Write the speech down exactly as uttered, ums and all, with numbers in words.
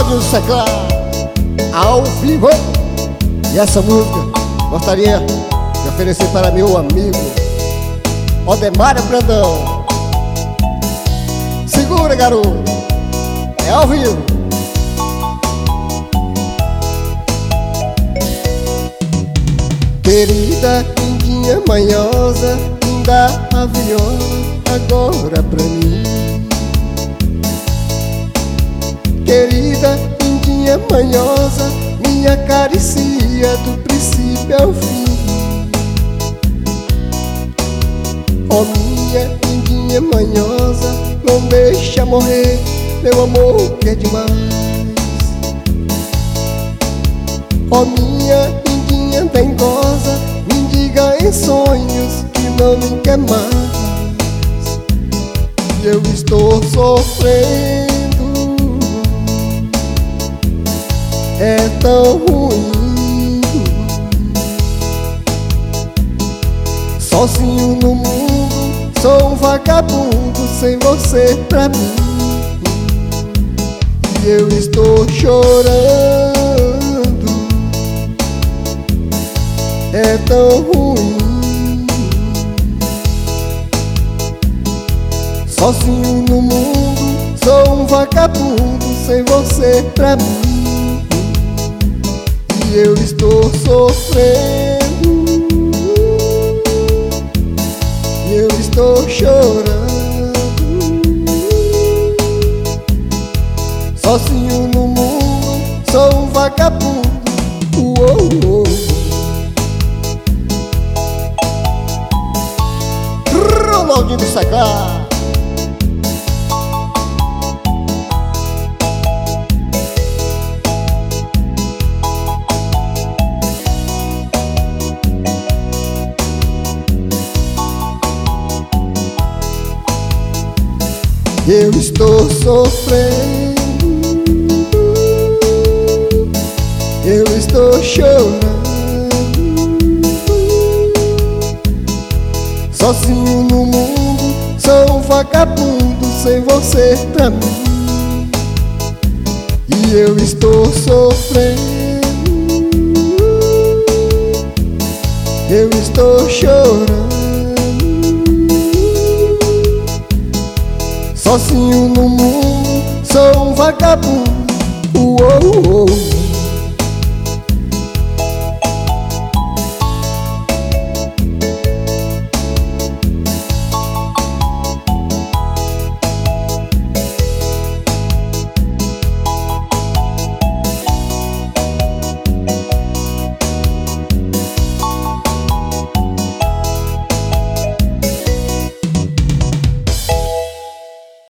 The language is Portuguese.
Ronaldinho do Seclá, ao vivo. E essa música gostaria de oferecer para meu amigo Odemário Brandão. Segura, garoto, é ao vivo. Querida lindinha manhosa, linda a viola agora pra mim. Querida lindinha manhosa, me acaricia do princípio ao fim. Oh minha lindinha manhosa, não deixa morrer meu amor que é demais. Oh minha lindinha dengosa, me diga em sonhos que não me quer mais. Eu estou sofrendo, é tão ruim, sozinho no mundo, sou um vagabundo sem você pra mim. E eu estou chorando, é tão ruim, sozinho no mundo, sou um vagabundo sem você pra mim. E eu estou sofrendo, e eu estou chorando, sozinho no mundo, sou um vagabundo. Uou, uou. Ronaldinho do Seclá. Eu estou sofrendo, eu estou chorando, sozinho no mundo, sou um vagabundo sem você pra mim. E eu estou sofrendo, eu estou chorando, sozinho no mundo, sou um vagabundo.